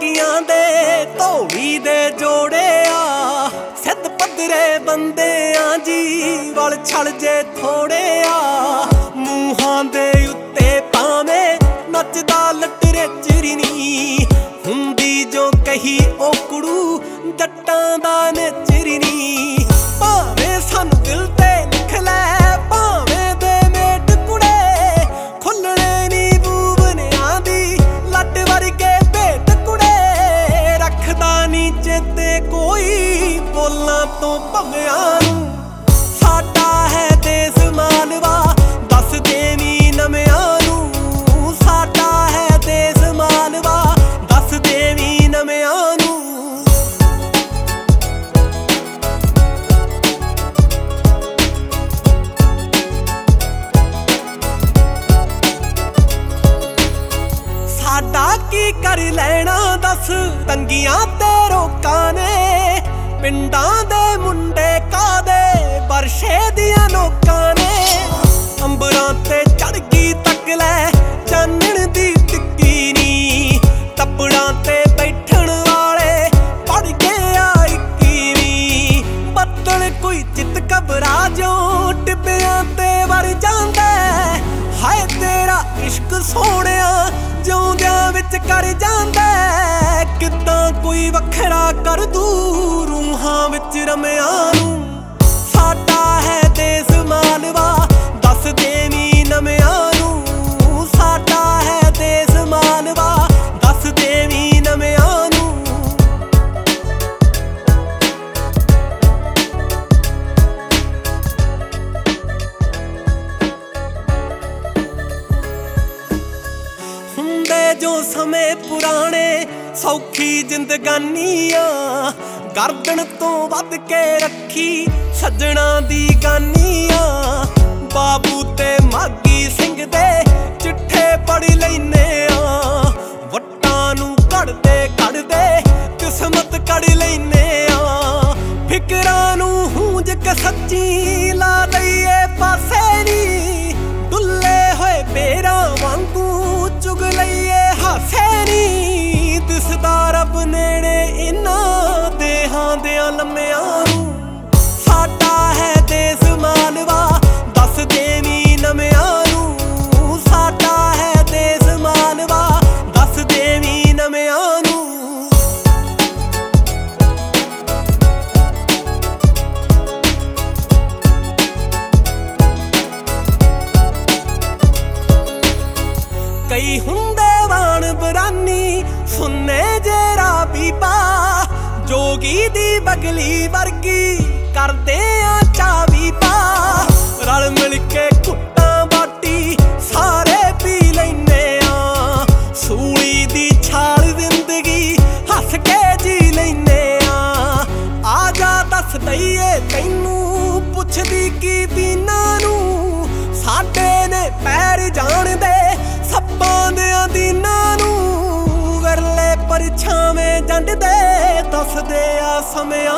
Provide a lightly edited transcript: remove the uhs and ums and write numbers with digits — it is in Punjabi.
ਟਾਂਕਿਆਂ ਦੇ ਧੋੜੀ ਦੇ ਜੋੜੇ ਆ। ਸਿੱਧ ਪੱਧਰੇ ਬੰਦਿਆਂ ਜੀ ਵਲ ਛਲ ਜੇ ਥੋੜੇ ਆ। ਮੂੰਹਾਂ ਦੇ ਉੱਤੇ ਭਾਵੇਂ ਨੱਚਦਾ ਲਟਰੇ ਚਿਰਨੀ ਹੁੰਦੀ ਜੋ ਕਹੀ ਉਹ ਕੁੜੂ ਜੱਟਾਂ ਦਾ ਨਚਰਨੀ। ਭਾਵੇਂ ਸਾਨੂੰ ਦਿਲ ਤੇ ਲਿਖ ਲੈ ਭਾਵੇਂ ਦੇ ਮੇਟ ਕੁੜੇ ਖੁੱਲਣੇ ਨੀ ਬੂਬਨਿਆਂ ਦੀ ਲੱਟ ਵਰਗੇ ਭੇਟ ਕੁੜੇ। ਰੱਖਦਾ ਨੀ ਚੇਤੇ ਕੋਈ ਬੋਲਾਂ ਤੋਂ ਭਵਿਆਂ ਨੂੰ। ਸਾਡਾ ਹੈ ਦੇਸ ਮਾਲਵਾ ਦੱਸ ਦੇਵੀਂ ਨਵਿਆਂ ਨੂੰ। ਸਾਡਾ ਹੈ ਦੇਸ ਮਾਲਵਾ ਦੱਸ ਦੇਵੀਂ ਨਵਿਆਂ ਨੂੰ। ਸਾਡਾ ਕੀ ਕਰ ਲੈਣਾ ਦੱਸ ਤੰਗੀਆਂ ਤੇ ਰੋਕਾਂ ਨੇ। ਪਿੰਡਾਂ ਦੇ ਮੁੰਡੇ ਕਾਦੇ ਬਰਸ਼ੇ ਦੀਆਂ ਨੋਕਾਂ ਨੇ। ਅੰਬਰਾਂ ਤੇ ਚੜ ਗਈ ਤੱਕ ਲੈ ਚਾਨਣ ਦੀ ਟਿੱਕੀ ਨੀ। ਟੱਪੜਾਂ ਤੇ ਬੈਠਣ ਵਾਲੇ ਪੜ ਗਿਆ 21ਵੀਂ। ਬੱਦਲ ਕੋਈ ਚਿੱਤ ਘਬਰਾ ਜੋ ਟਿੱਬਿਆਂ ਤੇ ਵਰ ਜਾਂਦਾ। ਹਾਏ ਤੇਰਾ ਇਸ਼ਕ ਸੋਹਣਿਆ ਜਿਉਂਦਿਆਂ ਵਿੱਚ ਕਰ ਜਾਂਦਾ। ਕਿੱਦਾਂ ਕੋਈ ਵੱਖਰਾ ਕਰ ਦੂ ਰੂਹਾਂ ਵਿੱਚ ਰਮਿਆਂ ਨੂੰ। ਸਾਡਾ ਹੈ ਦੇਸ ਮਾਲਵਾ ਦੱਸ ਦੇਵੀਂ ਨਵਿਆਂ ਨੂੰ। ਸਾਡਾ ਹੈ ਦੇਸ ਮਾਲਵਾ ਦੱਸ ਦੇਵੀਂ ਨਵਿਆਂ ਨੂੰ। ਹੁੰਦੇ ਜੋ ਸਮੇਂ ਪੁਰਾਣੇ ਸੌਖੀ ਜ਼ਿੰਦਗਾਨੀਆਂ। ਗਰਦਨ ਤੋਂ ਵੱਧ ਕੇ ਰੱਖੀ ਸੱਜਣਾ ਦੀ ਗਾਨੀਆਂ। ਬਾਬੂ ਤੇ ਮਾਗੀ ਸਿੰਘ ਦੇ ਚਿੱਠੇ ਪੜ ਲੈਨੇ ਆ। ਵੱਟਾਂ ਨੂੰ ਘੜਦੇ ਘੜਦੇ ਕਿਸਮਤ ਕੜ ਲੈਨੇ ਆ। ਫਿਕਰਾਂ ਨੂੰ ਹੂੰਜ ਕੇ ਸੱਚੀ ਲਾ ਦਈਏ ਪਾਸੇ ਨੀ। ਡੁੱਲੇ ਹੋਏ ਬੇਰਾਂ ਵਾਂਗੂ ਚੁਗ ਲਈਏ ਹਾਸੇ ਨੀ। ਦਿਸਦਾ ਰੱਬ ਨੇੜੇ ਇਹਨਾਂ ਦੇਹਾਂ ਦਿਆਂ ਲੰਮਿਆਂ ਨੂੰ। ਸਾਡਾ ਹੈ ਦੇਸ ਮਾਲਵਾ ਦੱਸ ਦੇਵੀਂ ਨਵਿਆਂ ਨੂੰ। ਸਾਡਾ ਹੈ ਦੇਸ ਮਾਲਵਾ ਦੱਸ ਦੇਵੀਂ ਨਵਿਆਂ ਨੂੰ। ਕਈ ਹੁੰਦੇ ਵਾਣ ਬਰਾਨੀ ਸੁੰਨੇ ਜੇਰਾ ਬੀਬਾ। ਜੋਗੀ ਦੀ ਬਗਲੀ ਵਰਗੀ ਕਰਦੇ ਆ ਚਾਵੀ ਪਾ। ਰਲ ਮਿਲ ਕੇ ਘੁੱਟਾਂ ਬਾਟੀ ਸਾਰੇ ਪੀ ਲੈਨੇ ਆ। ਸੂਲੀ ਦੀ ਛਾਲ ਜ਼ਿੰਦਗੀ ਹੱਸ ਕੇ ਜੀ ਲੈਨੇ ਆ। ਆ ਜਾ ਦੱਸ ਦਈਏ ਤੈਨੂੰ ਪੁੱਛਦੀ ਕੀ ਪੀਨਾ ਨੂੰ। ਸਾਡੇ ਨੇ ਪੈਰ ਜਾਣਦੇ ਸੱਪਾਂ ਦਿਆਂ ਦੀਨਾਂ ਨੂੰ। ਵਿਰਲੇ ਪਰਛਾਵੇਂ ਜੰਡ ਦੇ ਦੱਸਦੇ ਆ ਸਮਿਆਂ